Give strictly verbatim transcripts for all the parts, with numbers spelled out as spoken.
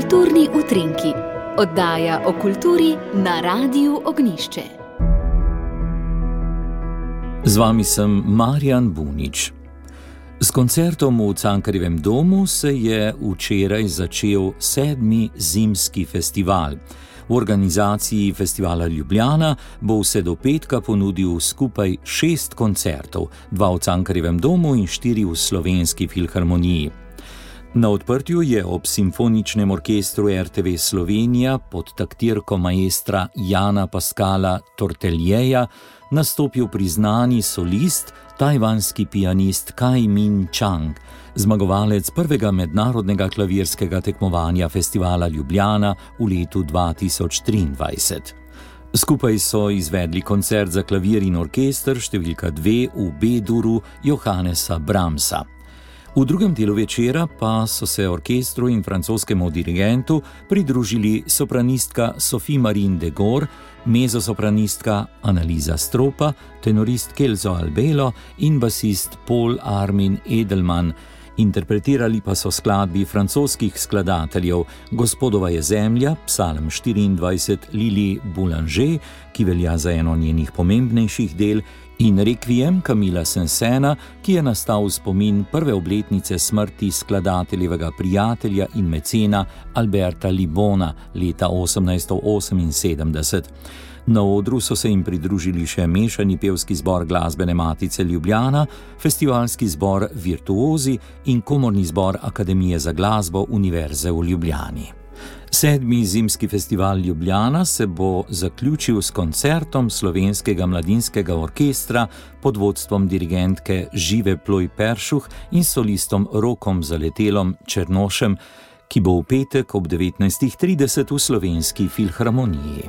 Kulturni utrinki, oddaja o kulturi na Radiu Ognjišče. Z vami sem Marjan Bunič. S koncertom v Cankarjevem domu se je včeraj začel sedmi zimski festival. V organizaciji Festivala Ljubljana bo vse do petka ponudil skupaj šest koncertov, dva v Cankarjevem domu in štiri v Slovenski filharmoniji. Na odprtju je ob simfoničnem orkestru er te ve Slovenija pod taktirko maestra Jana Pascala Torteljeja nastopil priznani solist, tajvanski pianist Kai Min Chang, zmagovalec prvega mednarodnega klavirskega tekmovanja Festivala Ljubljana v letu dva tisoč triindvajset. Skupaj so izvedli koncert za klavir in orkester številka dve v B-duru Johannesa Brahmsa. V drugem delu večera pa so se orkestru in francoskemu dirigentu pridružili sopranistka Sophie Marine de Gore, mezzosopranistka Annalisa Stropa, tenorist Kelso Albelo in basist Paul Armin Edelman. Interpretirali pa so skladbi francoskih skladateljev Gospodova je zemlja, psalm štiriindvajset Lili Boulanger, ki velja za eno njenih pomembnejših del, in Requiem Camila Saint-Saënsa, ki je nastal v spomin prve obletnice smrti skladateljevega prijatelja in mecena Alberta Libona leta osemnajststo oseminsedemdeset. Na odru so se jim pridružili še mešani pevski zbor Glasbene matice Ljubljana, festivalski zbor Virtuozi in komorni zbor Akademije za glasbo Univerze v Ljubljani. Sedmi zimski festival Ljubljana se bo zaključil s koncertom Slovenskega mladinskega orkestra pod vodstvom dirigentke Žive Ploj Peršuh in solistom Rokom Zaletelom Černošem, ki bo v petek ob devetnajstih trideset v Slovenski filharmoniji.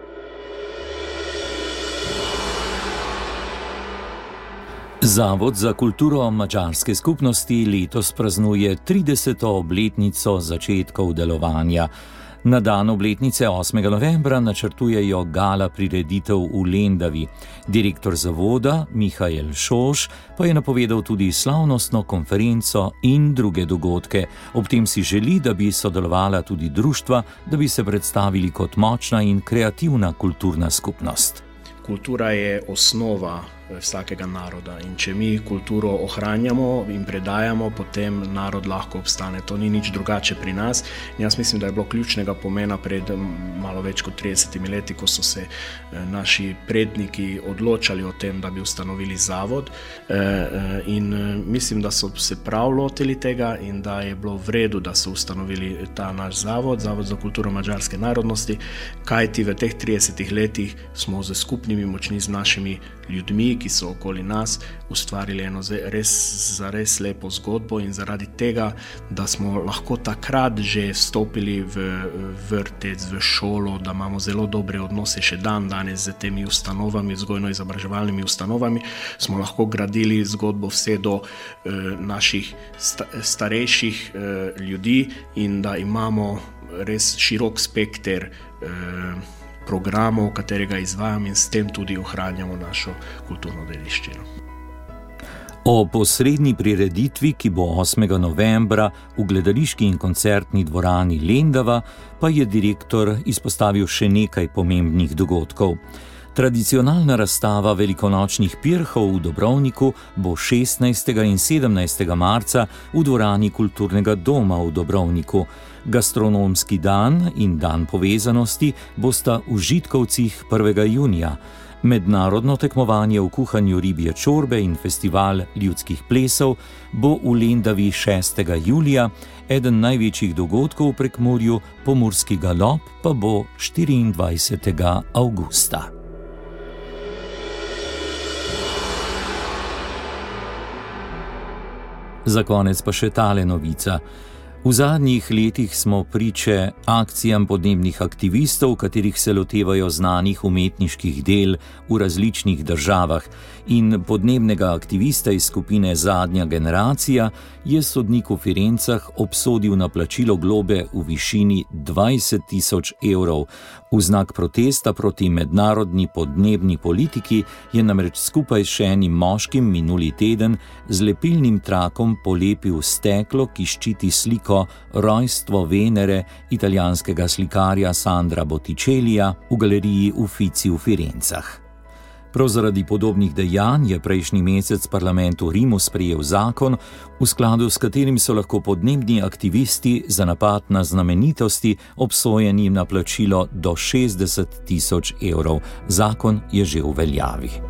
Zavod za kulturo madžarske skupnosti letos praznuje trideseto obletnico začetkov delovanja. Na dan obletnice osmega novembra načrtujejo gala prireditev v Lendavi. Direktor zavoda Mihael Šoš pa je napovedal tudi slavnostno konferenco in druge dogodke. Ob tem si želi, da bi sodelovala tudi društva, da bi se predstavili kot močna in kreativna kulturna skupnost. Kultura je osnova vsakega naroda in če mi kulturo ohranjamo in predajamo, potem narod lahko obstane. To ni nič drugače pri nas. In jaz mislim, da je bilo ključnega pomena pred malo več kot tridesetimi leti, ko so se naši predniki odločali o tem, da bi ustanovili zavod. In mislim, da so se prav lotili tega in da je bilo v redu, da so ustanovili ta naš zavod, Zavod za kulturo madžarske narodnosti, kajti v teh tridesetih letih smo z skupnimi močmi z našimi ljudmi, ki so okoli nas, ustvarili eno res, zares lepo zgodbo in zaradi tega, da smo lahko takrat že stopili v vrtec, v šolo, da imamo zelo dobre odnose še dan danes z temi ustanovami, vzgojno-izobraževalnimi ustanovami, smo lahko gradili zgodbo vse do eh, naših sta, starejših eh, ljudi in da imamo res širok spekter eh, programov, katerega izvajam in s tem tudi ohranjamo našo kulturno dediščino. O posredni prireditvi, ki bo osmega novembra v gledališki in koncertni dvorani Lendava, pa je direktor izpostavil še nekaj pomembnih dogodkov. Tradicionalna razstava velikonočnih pirhov v Dobrovniku bo šestnajstega in sedemnajstega marca v dvorani Kulturnega doma v Dobrovniku. Gastronomski dan in dan povezanosti bosta v Žitkovcih prvega junija. Mednarodno tekmovanje v kuhanju ribje čorbe in festival ljudskih plesov bo v Lendavi šestega julija, eden največjih dogodkov v Prekmurju, Pomurski galop, pa bo štiriindvajsetega avgusta. Za konec pa še tale novica. V zadnjih letih smo priče akcijam podnebnih aktivistov, katerih se lotevajo znanih umetniških del v različnih državah, in podnebnega aktivista iz skupine Zadnja generacija je sodnik v Firencah obsodil na plačilo globe v višini dvajset tisoč evrov. V znak protesta proti mednarodni podnebni politiki je namreč skupaj s še enim moškim minuli teden z lepilnim trakom polepil steklo, ki ščiti sliko sliko Rojstvo Venere italijanskega slikarja Sandra Botticellija v galeriji Uffizi v Firencah. Prav zaradi podobnih dejanj je prejšnji mesec parlament v Rimu sprejel zakon, v skladu s katerim so lahko podnebni aktivisti za napad na znamenitosti obsojeni na plačilo do šestdeset tisoč evrov. Zakon je že v veljavi.